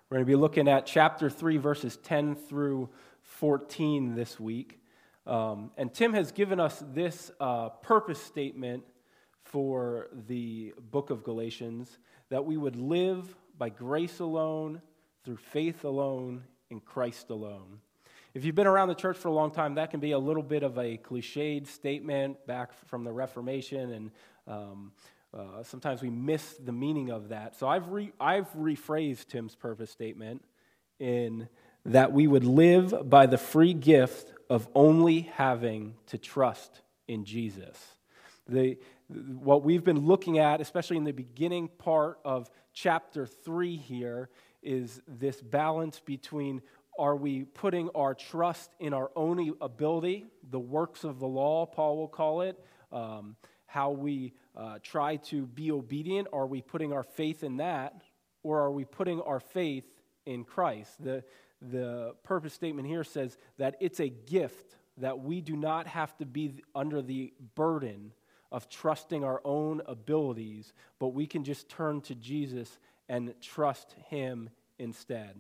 We're going to be looking at chapter 3, verses 10 through 14 this week. And Tim has given us this purpose statement for the book of Galatians, that we would live by grace alone, through faith alone, in Christ alone. If you've been around the church for a long time, that can be a little bit of a cliched statement back from the Reformation, and sometimes we miss the meaning of that. So I've rephrased Tim's purpose statement in that we would live by the free gift of only having to trust in Jesus. What we've been looking at, especially in the beginning part of chapter 3 here, is this balance between, are we putting our trust in our own ability, the works of the law, Paul will call it, how we try to be obedient? Are we putting our faith in that, or are we putting our faith in Christ? The purpose statement here says that it's a gift, that we do not have to be under the burden of trusting our own abilities, but we can just turn to Jesus and trust Him instead.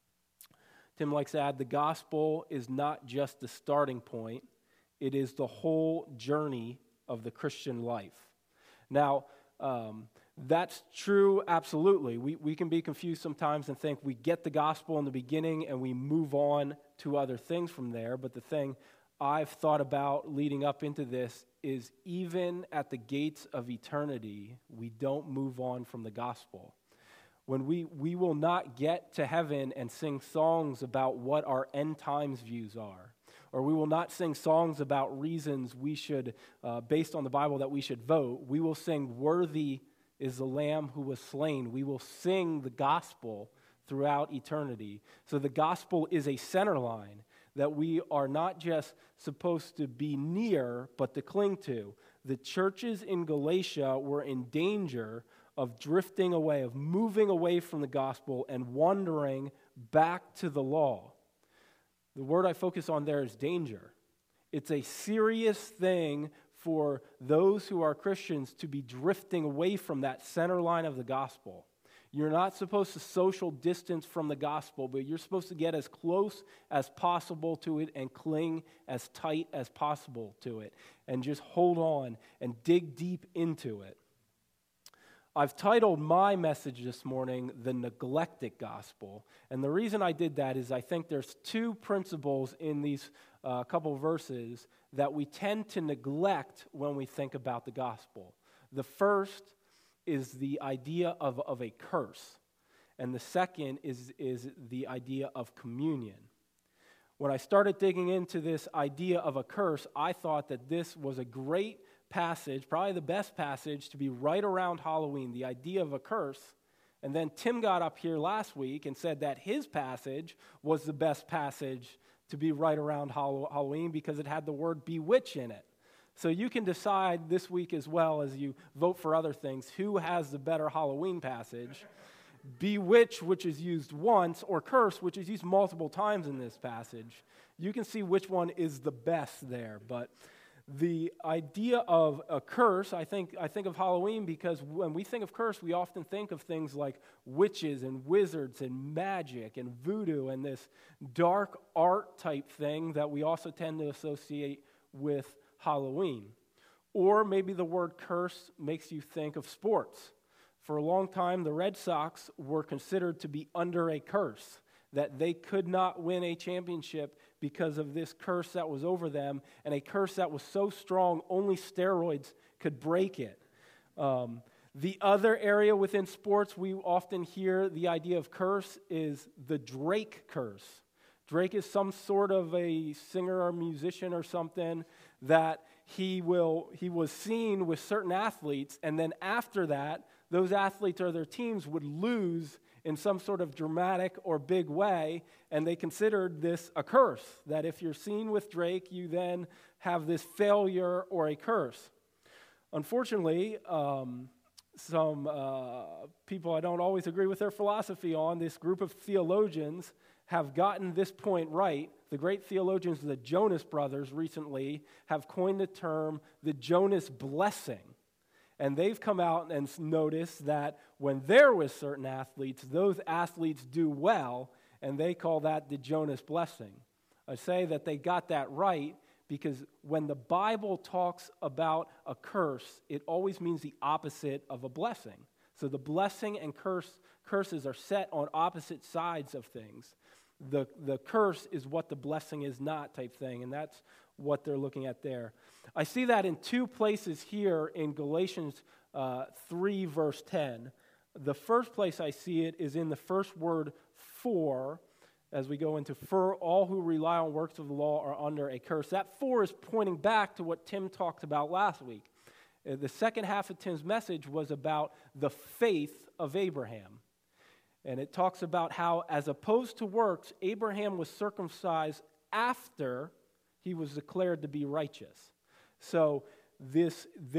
Tim likes to add, the gospel is not just the starting point, it is the whole journey of the Christian life. Now, that's true, absolutely. We can be confused sometimes and think we get the gospel in the beginning and we move on to other things from there. But the thing I've thought about leading up into this is, even at the gates of eternity, we don't move on from the gospel. When we will not get to heaven and sing songs about what our end times views are, or we will not sing songs about reasons we should, based on the Bible, that we should vote. We will sing, "Worthy is the Lamb who was slain." We will sing the gospel throughout eternity. So the gospel is a center line that we are not just supposed to be near, but to cling to. The churches in Galatia were in danger of drifting away, of moving away from the gospel and wandering back to the law. The word I focus on there is danger. It's a serious thing for those who are Christians to be drifting away from that center line of the gospel. You're not supposed to social distance from the gospel, but you're supposed to get as close as possible to it and cling as tight as possible to it and just hold on and dig deep into it. I've titled my message this morning, "The Neglected Gospel." And the reason I did that is I think there's two principles in these couple verses that we tend to neglect when we think about the gospel. The first is the idea of a curse. And the second is the idea of communion. When I started digging into this idea of a curse, I thought that this was a great passage, probably the best passage, to be right around Halloween, the idea of a curse. And then Tim got up here last week and said that his passage was the best passage to be right around Halloween because it had the word bewitch in it. So you can decide this week, as well as you vote for other things, who has the better Halloween passage. Bewitch, which is used once, or curse, which is used multiple times in this passage. You can see which one is the best there. But the idea of a curse, I think of Halloween because when we think of curse, we often think of things like witches and wizards and magic and voodoo and this dark art type thing that we also tend to associate with Halloween. Or maybe the word curse makes you think of sports. For a long time, the Red Sox were considered to be under a curse, that they could not win a championship because of this curse that was over them, and a curse that was so strong only steroids could break it. The other area within sports we often hear the idea of curse is the Drake curse. Drake is some sort of a singer or musician or something that he was seen with certain athletes, and then after that, those athletes or their teams would lose in some sort of dramatic or big way, and they considered this a curse, that if you're seen with Drake, you then have this failure or a curse. Unfortunately, some people I don't always agree with their philosophy on, this group of theologians have gotten this point right. The great theologians, the Jonas Brothers, recently have coined the term the Jonas blessing. And they've come out and noticed that when they're with certain athletes, those athletes do well, and they call that the Jonas blessing. I say that they got that right because when the Bible talks about a curse, it always means the opposite of a blessing. So the blessing and curses are set on opposite sides of things. The curse is what the blessing is not type thing, and that's what they're looking at there. I see that in two places here in Galatians 3, verse 10. The first place I see it is in the first word, for, as we go into, for all who rely on works of the law are under a curse. That for is pointing back to what Tim talked about last week. The second half of Tim's message was about the faith of Abraham. And it talks about how, as opposed to works, Abraham was circumcised after he was declared to be righteous. So the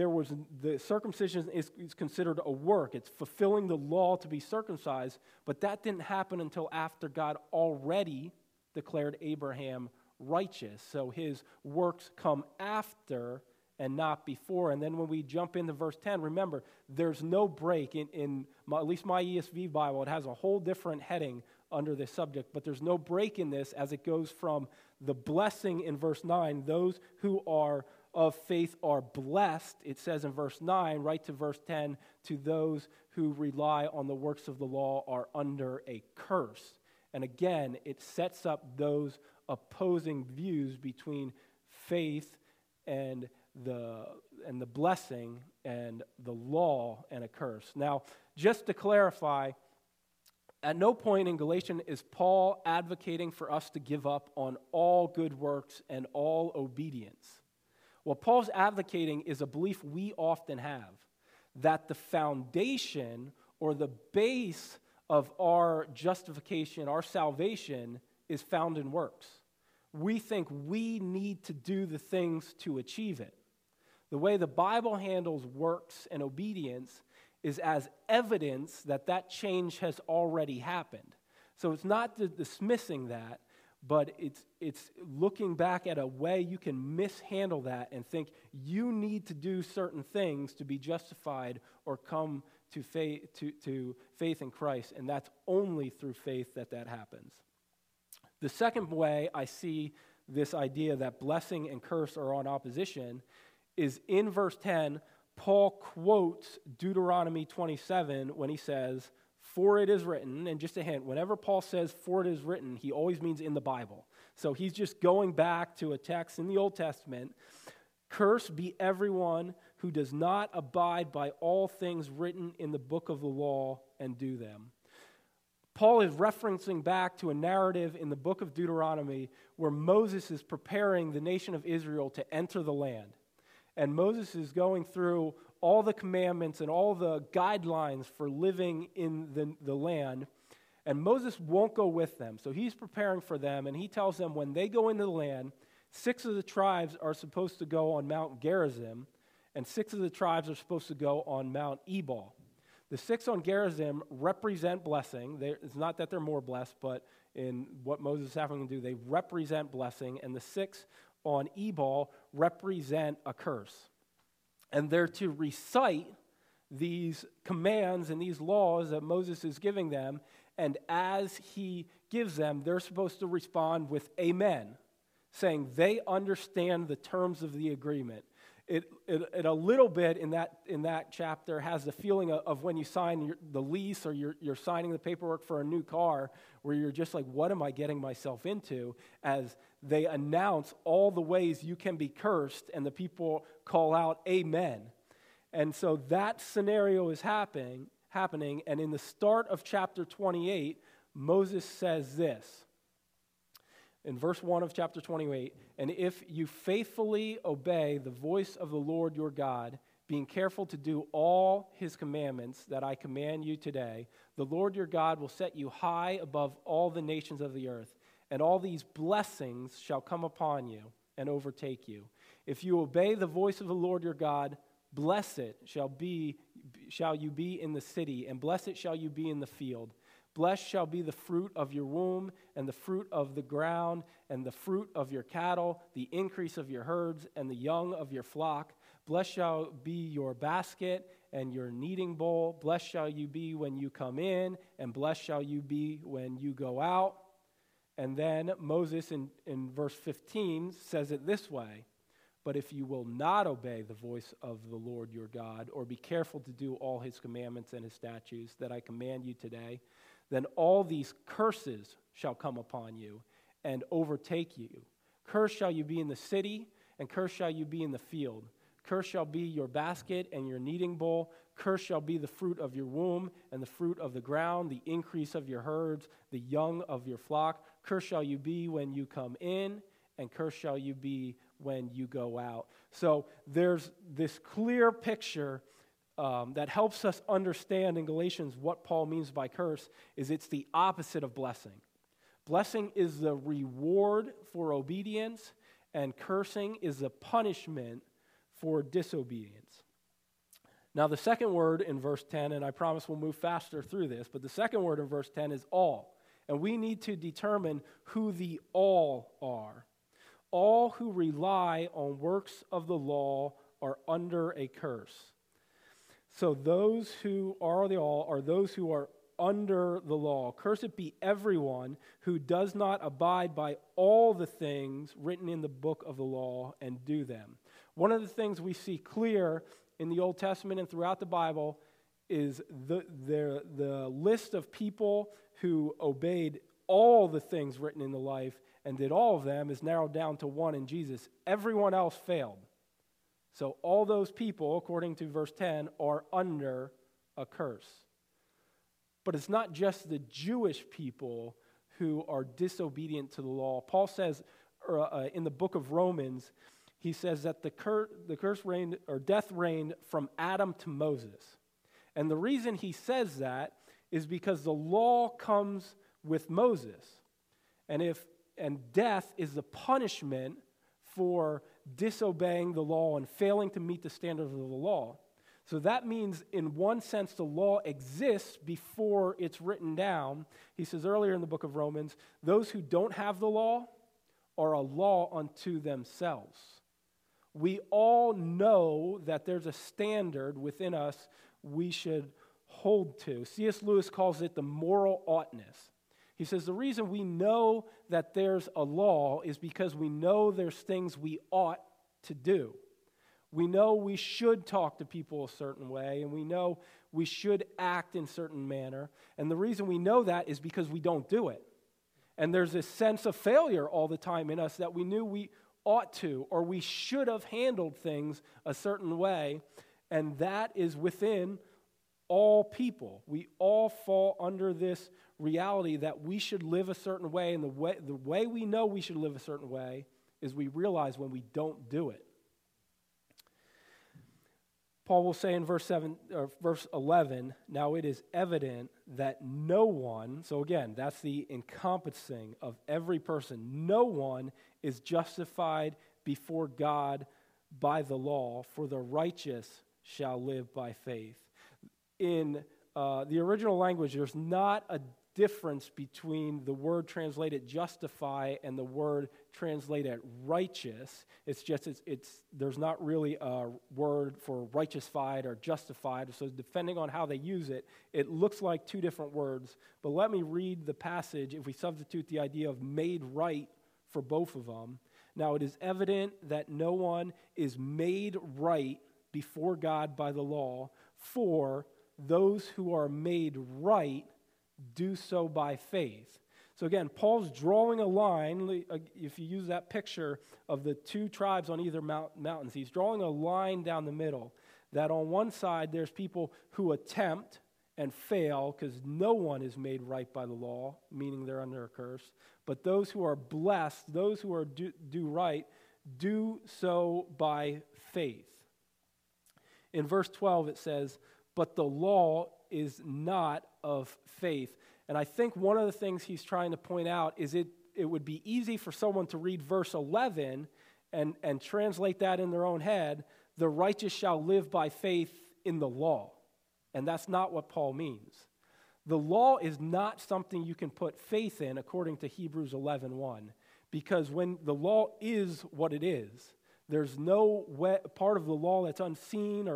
circumcision is considered a work. It's fulfilling the law to be circumcised, but that didn't happen until after God already declared Abraham righteous. So his works come after and not before. And then when we jump into verse 10, remember, there's no break at least my ESV Bible. It has a whole different heading under this subject, but there's no break in this as it goes from the blessing in verse 9, those who are of faith are blessed, it says in verse 9, right to verse 10, to those who rely on the works of the law are under a curse. And again, it sets up those opposing views between faith and the blessing and the law and a curse. Now, just to clarify, at no point in Galatians is Paul advocating for us to give up on all good works and all obedience. What Paul's advocating is a belief we often have, that the foundation or the base of our justification, our salvation, is found in works. We think we need to do the things to achieve it. The way the Bible handles works and obedience is as evidence that that change has already happened. So it's not dismissing that, but it's looking back at a way you can mishandle that and think you need to do certain things to be justified or come to faith in Christ, and that's only through faith that happens. The second way I see this idea that blessing and curse are on opposition is in verse 10, Paul quotes Deuteronomy 27 when he says, for it is written, and just a hint, whenever Paul says for it is written, he always means in the Bible. So he's just going back to a text in the Old Testament. Cursed be everyone who does not abide by all things written in the book of the law and do them. Paul is referencing back to a narrative in the book of Deuteronomy where Moses is preparing the nation of Israel to enter the land. And Moses is going through all the commandments and all the guidelines for living in the land. And Moses won't go with them. So he's preparing for them, and he tells them when they go into the land, 6 of the tribes are supposed to go on Mount Gerizim, and 6 of the tribes are supposed to go on Mount Ebal. The 6 on Gerizim represent blessing. It's not that they're more blessed, but in what Moses is having to do, they represent blessing. And the 6 on Ebal represent a curse. And they're to recite these commands and these laws that Moses is giving them. And as he gives them, they're supposed to respond with amen, saying they understand the terms of the agreement. It a little bit in that chapter has the feeling of when you sign the lease or you're signing the paperwork for a new car, where you're just like, what am I getting myself into? As they announce all the ways you can be cursed, and the people call out amen. And so that scenario is happening, and in the start of chapter 28, Moses says this. In verse 1 of chapter 28, and if you faithfully obey the voice of the Lord your God, being careful to do all his commandments that I command you today, the Lord your God will set you high above all the nations of the earth, and all these blessings shall come upon you and overtake you. If you obey the voice of the Lord your God, blessed shall you be in the city, and blessed shall you be in the field. Blessed shall be the fruit of your womb, and the fruit of the ground, and the fruit of your cattle, the increase of your herds, and the young of your flock. Blessed shall be your basket and your kneading bowl. Blessed shall you be when you come in, and blessed shall you be when you go out. And then Moses in verse 15 says it this way, but if you will not obey the voice of the Lord your God, or be careful to do all his commandments and his statutes that I command you today, then all these curses shall come upon you and overtake you. Cursed shall you be in the city, and cursed shall you be in the field. Cursed shall be your basket and your kneading bowl. Cursed shall be the fruit of your womb and the fruit of the ground, the increase of your herds, the young of your flock. Cursed shall you be when you come in, and cursed shall you be when you go out. So there's this clear picture that helps us understand in Galatians what Paul means by curse is it's the opposite of blessing. Blessing is the reward for obedience, and cursing is the punishment for disobedience. Now, the second word in verse 10, and I promise we'll move faster through this, but the second word in verse 10 is all. And we need to determine who the all are. All who rely on works of the law are under a curse. So those who are the all are those who are under the law. Cursed be everyone who does not abide by all the things written in the book of the law and do them. One of the things we see clear in the Old Testament and throughout the Bible is the list of people who obeyed all the things written in the life and did all of them is narrowed down to one in Jesus. Everyone else failed. So all those people, according to verse 10, are under a curse. But it's not just the Jewish people who are disobedient to the law. Paul says in the book of Romans, he says that the curse reigned, or death reigned from Adam to Moses. And the reason he says that is because the law comes with Moses. And death is the punishment for disobeying the law and failing to meet the standards of the law. So that means, in one sense, the law exists before it's written down. He says earlier in the book of Romans, those who don't have the law are a law unto themselves. We all know that there's a standard within us we should hold to. C.S. Lewis calls it the moral oughtness. He says the reason we know that there's a law is because we know there's things we ought to do. We know we should talk to people a certain way, and we know we should act in a certain manner. And the reason we know that is because we don't do it. And there's this sense of failure all the time in us that we knew we ought to, or we should have handled things a certain way, and that is within all people. We all fall under this reality that we should live a certain way, and the way we know we should live a certain way is we realize when we don't do it. Paul will say in verse 11, now it is evident that no one, so again, that's the encompassing of every person, no one is justified before God by the law, for the righteous shall live by faith. In the original language, there's not a difference between the word translated justify and the word translated righteous. It's just there's not really a word for righteousified or justified. So depending on how they use it, it looks like two different words. But let me read the passage if we substitute the idea of made right for both of them. Now it is evident that no one is made right before God by the law, for those who are made right do so by faith. So again, Paul's drawing a line, if you use that picture of the two tribes on either mountains, he's drawing a line down the middle, that on one side there's people who attempt and fail because no one is made right by the law, meaning they're under a curse, but those who are blessed, those who are do right, do so by faith. In verse 12 it says, but the law is not of faith. And I think one of the things he's trying to point out is it would be easy for someone to read verse 11 and translate that in their own head, the righteous shall live by faith in the law. And that's not what Paul means. The law is not something you can put faith in according to Hebrews 11:1, because when the law is what it is, There's no part of the law that's unseen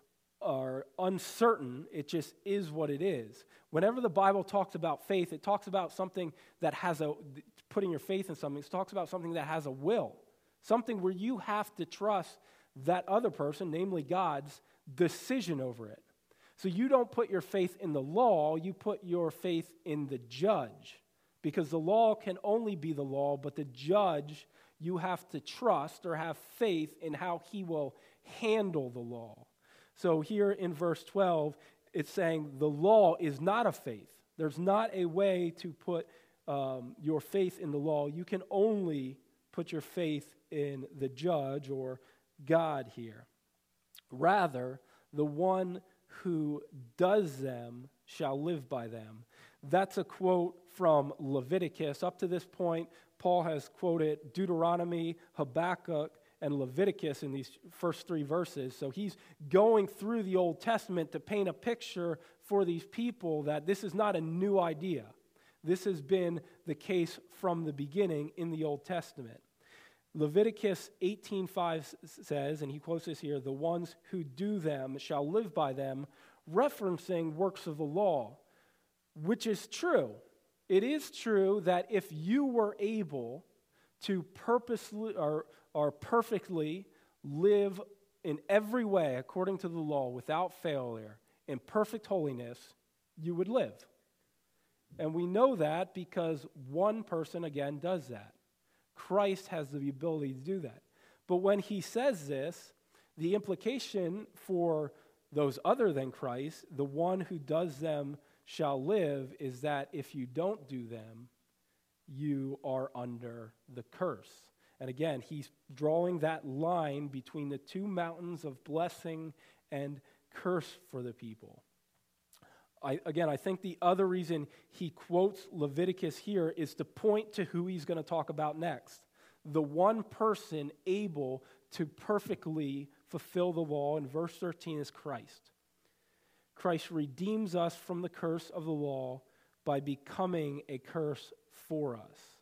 or uncertain. It just is what it is. Whenever the Bible talks about faith, it talks about something that has putting your faith in something. It talks about something that has a will, something where you have to trust that other person, namely God's decision over it. So you don't put your faith in the law, you put your faith in the judge. Because the law can only be the law, but the judge, you have to trust or have faith in how he will handle the law. So here in verse 12, it's saying the law is not of faith. There's not a way to put your faith in the law. You can only put your faith in the judge or God here. Rather, the one who does them shall live by them. That's a quote from Leviticus. Up to this point, Paul has quoted Deuteronomy, Habakkuk, and Leviticus in these first three verses. So he's going through the Old Testament to paint a picture for these people that this is not a new idea. This has been the case from the beginning in the Old Testament. Leviticus 18:5 says, and he quotes this here, the ones who do them shall live by them, referencing works of the law, which is true. It is true that if you were able to purposely or perfectly live in every way according to the law without failure, in perfect holiness, you would live. And we know that because one person, again, does that. Christ has the ability to do that. But when he says this, the implication for those other than Christ, the one who does them shall live, is that if you don't do them, you are under the curse. And again, he's drawing that line between the two mountains of blessing and curse for the people. I think the other reason he quotes Leviticus here is to point to who he's going to talk about next. The one person able to perfectly fulfill the law in verse 13 is Christ. Christ redeems us from the curse of the law by becoming a curse for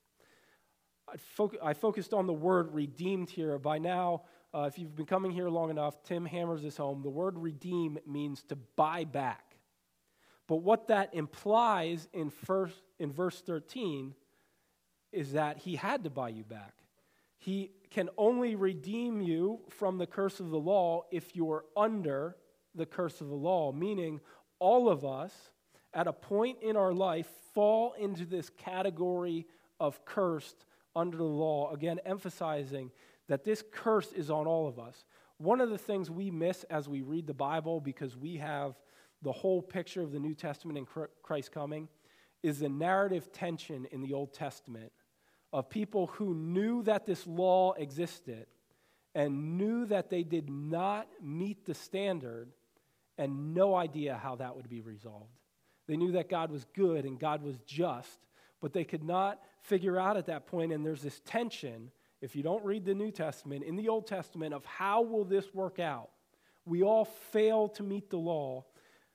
us. I focused on the word redeemed here. By now, if you've been coming here long enough, Tim hammers this home. The word redeem means to buy back. But what that implies in verse 13 is that he had to buy you back. He can only redeem you from the curse of the law if you're under the curse of the law, meaning all of us at a point in our life fall into this category of cursed under the law, again emphasizing that this curse is on all of us. One of the things we miss as we read the Bible, because we have the whole picture of the New Testament and Christ coming, is the narrative tension in the Old Testament of people who knew that this law existed and knew that they did not meet the standard and no idea how that would be resolved. They knew that God was good and God was just, but they could not figure out at that point, and there's this tension, if you don't read the New Testament, in the Old Testament, of how will this work out? We all fail to meet the law,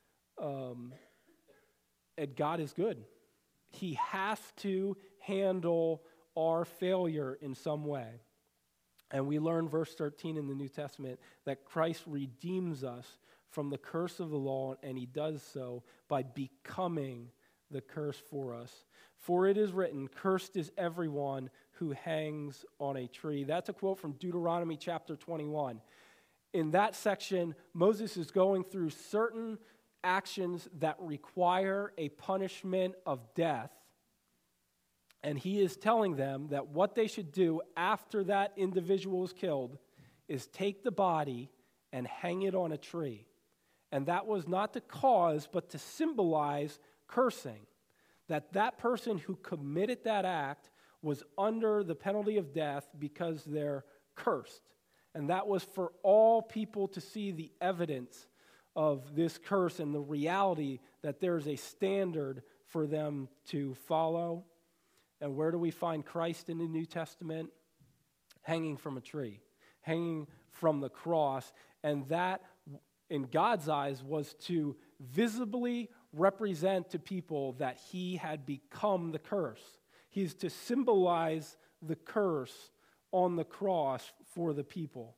and God is good. He has to handle our failure in some way. And we learn verse 13 in the New Testament that Christ redeems us from the curse of the law, and he does so by becoming the curse for us. For it is written, cursed is everyone who hangs on a tree. That's a quote from Deuteronomy chapter 21. In that section, Moses is going through certain actions that require a punishment of death. And he is telling them that what they should do after that individual is killed is take the body and hang it on a tree. And that was not to cause, but to symbolize cursing. That person who committed that act was under the penalty of death because they're cursed. And that was for all people to see the evidence of this curse and the reality that there's a standard for them to follow. And where do we find Christ in the New Testament? Hanging from a tree, hanging from the cross. And that, in God's eyes, was to visibly represent to people that he had become the curse. He's to symbolize the curse on the cross for the people.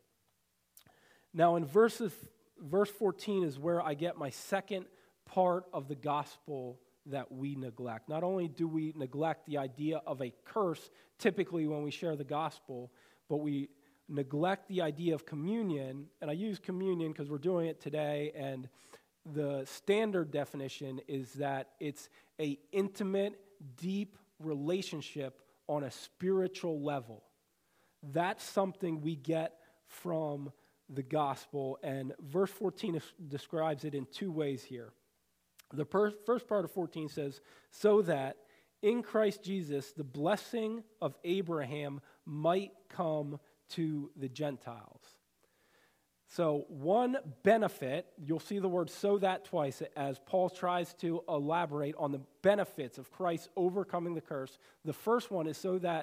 Now in verse 14 is where I get my second part of the gospel that we neglect. Not only do we neglect the idea of a curse typically when we share the gospel, but we neglect the idea of communion. And I use communion because we're doing it today, and the standard definition is that it's an intimate, deep relationship on a spiritual level. That's something we get from the gospel, and verse 14 describes it in two ways here. The first part of 14 says, so that in Christ Jesus the blessing of Abraham might come to the Gentiles. So one benefit, you'll see the word so that twice as Paul tries to elaborate on the benefits of Christ overcoming the curse. The first one is so that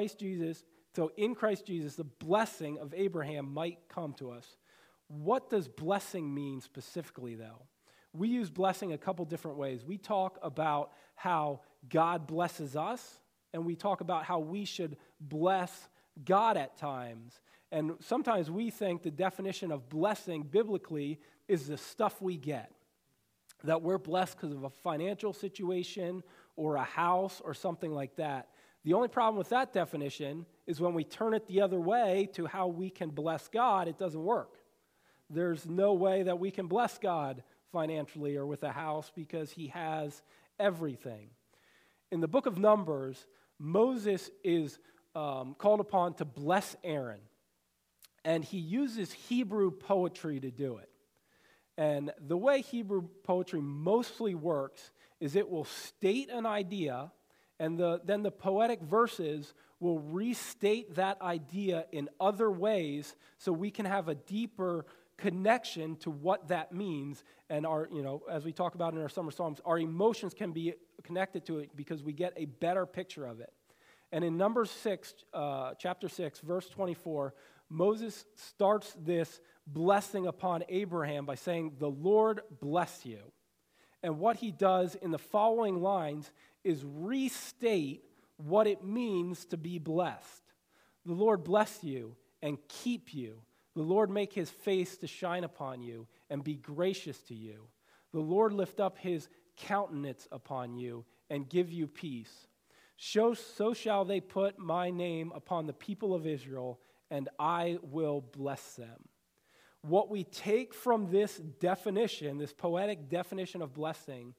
in Christ Jesus, the blessing of Abraham might come to us. What does blessing mean specifically, though? We use blessing a couple different ways. We talk about how God blesses us, and we talk about how we should bless God at times. And sometimes we think the definition of blessing biblically is the stuff we get. That we're blessed because of a financial situation or a house or something like that. The only problem with that definition is when we turn it the other way to how we can bless God, it doesn't work. There's no way that we can bless God financially or with a house because he has everything. In the book of Numbers, Moses is called upon to bless Aaron, and he uses Hebrew poetry to do it. And the way Hebrew poetry mostly works is it will state an idea, and then the poetic verses will restate that idea in other ways so we can have a deeper connection to what that means. And as we talk about in our summer Psalms, our emotions can be connected to it because we get a better picture of it. And in Numbers 6, chapter 6, verse 24, Moses starts this blessing upon Abraham by saying, "The Lord bless you." And what he does in the following lines is restate what it means to be blessed. The Lord bless you and keep you. The Lord make his face to shine upon you and be gracious to you. The Lord lift up his countenance upon you and give you peace. So shall they put my name upon the people of Israel, and I will bless them. What we take from this definition, this poetic definition of blessing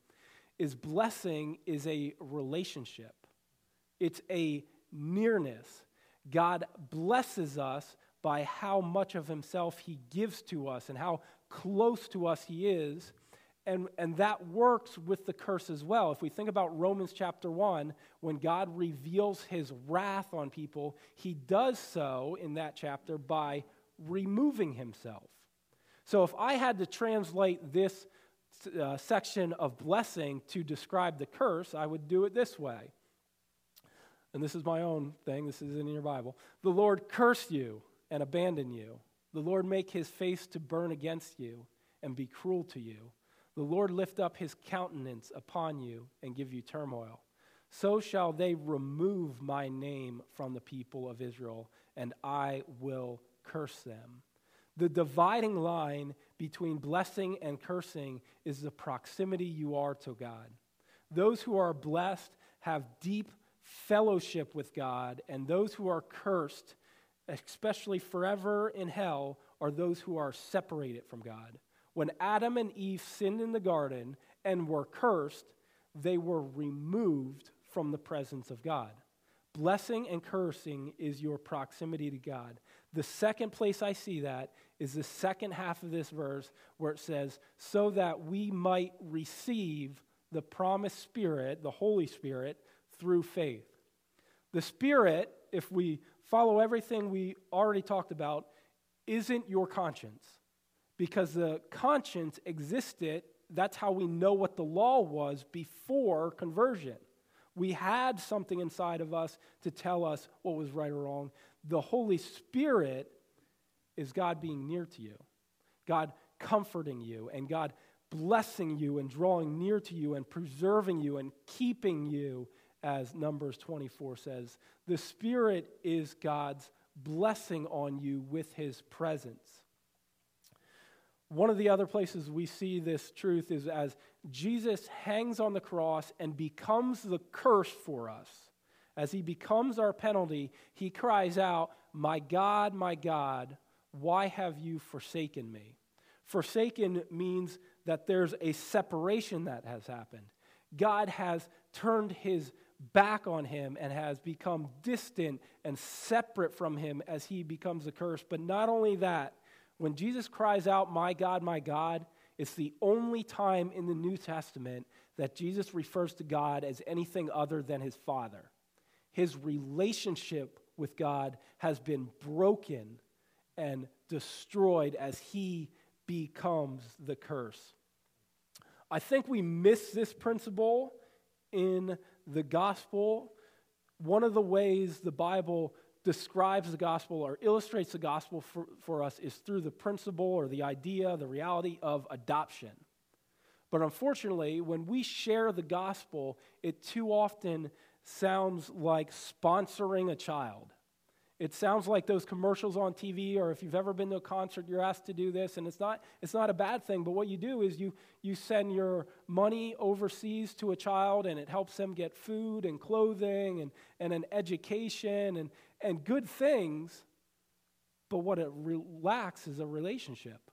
is a relationship. It's a nearness. God blesses us by how much of himself he gives to us and how close to us he is. And that works with the curse as well. If we think about Romans chapter 1, when God reveals his wrath on people, he does so in that chapter by removing himself. So if I had to translate this section of blessing to describe the curse, I would do it this way. And this is my own thing. This isn't in your Bible. The Lord curse you and abandon you. The Lord make his face to burn against you and be cruel to you. The Lord lift up his countenance upon you and give you turmoil. So shall they remove my name from the people of Israel, and I will curse them. The dividing line between blessing and cursing is the proximity you are to God. Those who are blessed have deep fellowship with God, and those who are cursed, especially forever in hell, are those who are separated from God. When Adam and Eve sinned in the garden and were cursed, they were removed from the presence of God. Blessing and cursing is your proximity to God. The second place I see that is the second half of this verse where it says, so that we might receive the promised Spirit, the Holy Spirit, through faith. The Spirit, if we follow everything we already talked about, isn't your conscience. Because the conscience existed, that's how we know what the law was before conversion. We had something inside of us to tell us what was right or wrong. The Holy Spirit is God being near to you, God comforting you, and God blessing you and drawing near to you and preserving you and keeping you, as Numbers 24 says. The Spirit is God's blessing on you with his presence. One of the other places we see this truth is as Jesus hangs on the cross and becomes the curse for us. As he becomes our penalty, he cries out, my God, why have you forsaken me?" Forsaken means that there's a separation that has happened. God has turned his back on him and has become distant and separate from him as he becomes a curse. But not only that, when Jesus cries out, my God, it's the only time in the New Testament that Jesus refers to God as anything other than his Father. His relationship with God has been broken and destroyed as he becomes the curse. I think we miss this principle in the gospel. One of the ways the Bible describes the gospel or illustrates the gospel for us is through the principle or the idea, the reality of adoption. But unfortunately, when we share the gospel, it too often sounds like sponsoring a child. It sounds like those commercials on TV, or if you've ever been to a concert, you're asked to do this, and it's not a bad thing, but what you do is you send your money overseas to a child, and it helps them get food and clothing and an education and good things, but what it lacks is a relationship.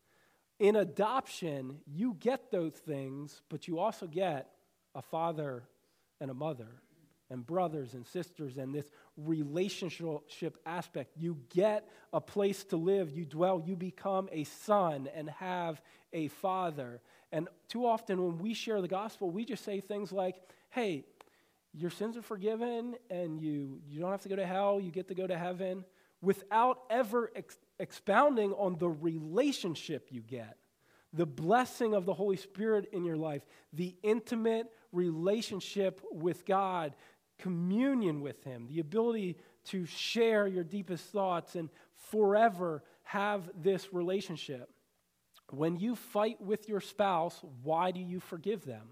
In adoption, you get those things, but you also get a father and a mother and brothers and sisters and this relationship aspect. You get a place to live, you dwell, you become a son and have a father. And too often when we share the gospel, we just say things like, hey, your sins are forgiven and you don't have to go to hell, you get to go to heaven, without ever expounding on the relationship you get, the blessing of the Holy Spirit in your life, the intimate relationship with God, communion with him, the ability to share your deepest thoughts and forever have this relationship. When you fight with your spouse, why do you forgive them?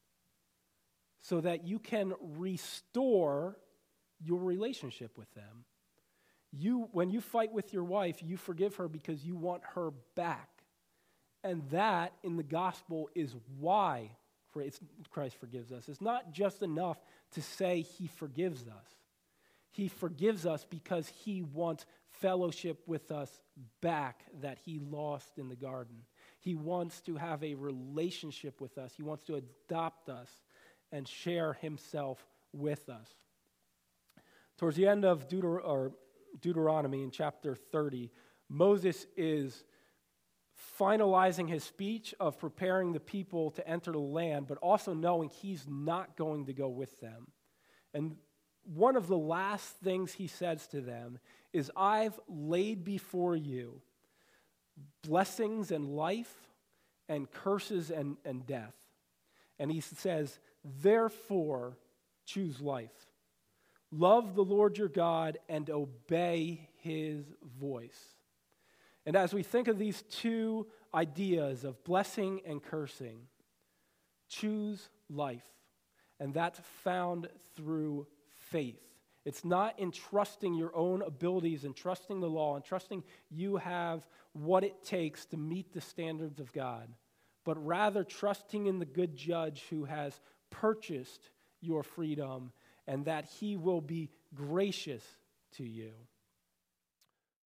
So that you can restore your relationship with them. When you fight with your wife, you forgive her because you want her back. And that, in the gospel, is why Christ forgives us. It's not just enough to say he forgives us. He forgives us because he wants fellowship with us back that he lost in the garden. He wants to have a relationship with us. He wants to adopt us and share himself with us. Towards the end of Deuteronomy in chapter 30, Moses is finalizing his speech of preparing the people to enter the land, but also knowing he's not going to go with them. And one of the last things he says to them is, I've laid before you blessings and life and curses and death. And he says, therefore, choose life. Love the Lord your God and obey his voice. And as we think of these two ideas of blessing and cursing, choose life. And that's found through faith. It's not in trusting your own abilities and trusting the law and trusting you have what it takes to meet the standards of God, but rather trusting in the good judge who has purchased your freedom and that he will be gracious to you.